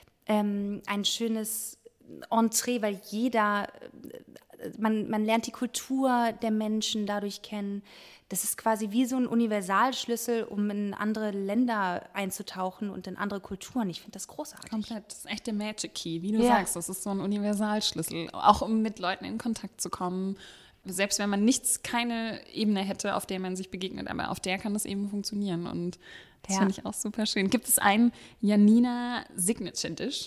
ähm, ein schönes Entree, weil jeder, äh, man, man lernt die Kultur der Menschen dadurch kennen. Das ist quasi wie so ein Universalschlüssel, um in andere Länder einzutauchen und in andere Kulturen. Ich finde das großartig. Komplett, das ist echt der Magic Key, wie du Ja. sagst, das ist so ein Universalschlüssel, auch um mit Leuten in Kontakt zu kommen, selbst wenn man nichts, keine Ebene hätte, auf der man sich begegnet, aber auf der kann das eben funktionieren und das Ja. finde ich auch super schön. Gibt es einen Janina Signature Dish,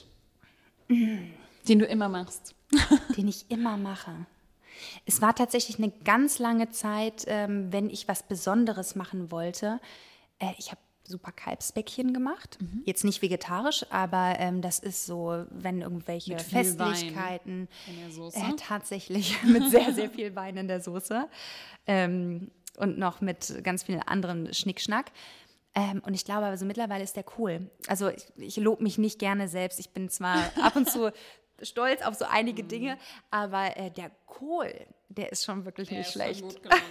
den du immer machst? Den ich immer mache. Es war tatsächlich eine ganz lange Zeit, ähm, wenn ich was Besonderes machen wollte. Äh, ich habe super Kalbsbäckchen gemacht. Mhm. Jetzt nicht vegetarisch, aber ähm, das ist so, wenn irgendwelche Mit viel Wein Festlichkeiten. in der Soße? Äh, tatsächlich mit sehr, sehr viel Wein in der Soße. Ähm, und noch mit ganz vielen anderen Schnickschnack. Ähm, und ich glaube, also mittlerweile ist der cool. Also ich, ich lobe mich nicht gerne selbst. Ich bin zwar ab und zu stolz auf so einige Dinge, aber äh, der Kohl, der ist schon wirklich Der nicht ist schon schlecht. gut gelungen.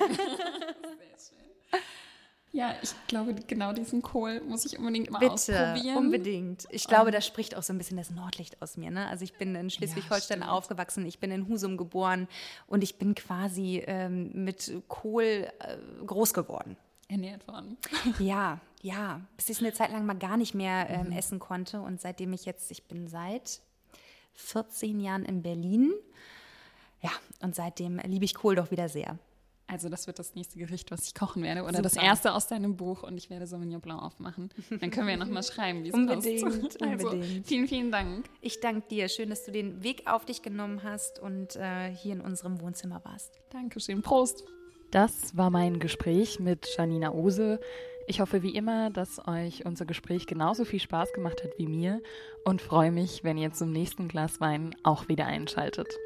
Sehr schön. Ja, ich glaube, genau diesen Kohl muss ich unbedingt mal Bitte, ausprobieren. unbedingt. Ich glaube, da spricht auch so ein bisschen das Nordlicht aus mir. Ne? Also ich bin in Schleswig-Holstein stimmt. aufgewachsen, ich bin in Husum geboren und ich bin quasi ähm, mit Kohl äh, groß geworden. Ernährt worden. Ja, ja, bis ich es eine Zeit lang mal gar nicht mehr ähm, essen konnte. Und seitdem ich jetzt, ich bin seit vierzehn Jahren in Berlin. Ja, und seitdem liebe ich Kohl doch wieder sehr. Also das wird das nächste Gericht, was ich kochen werde. Oder Super. das erste aus deinem Buch und ich werde Sauvignon Blanc aufmachen. Dann können wir ja nochmal schreiben, wie es Unbedingt, passt. Also, unbedingt. vielen, vielen Dank. Ich danke dir. Schön, dass du den Weg auf dich genommen hast und äh, hier in unserem Wohnzimmer warst. Dankeschön. Prost. Das war mein Gespräch mit Janina Ohse. Ich hoffe wie immer, dass euch unser Gespräch genauso viel Spaß gemacht hat wie mir und freue mich, wenn ihr zum nächsten Glas Wein auch wieder einschaltet.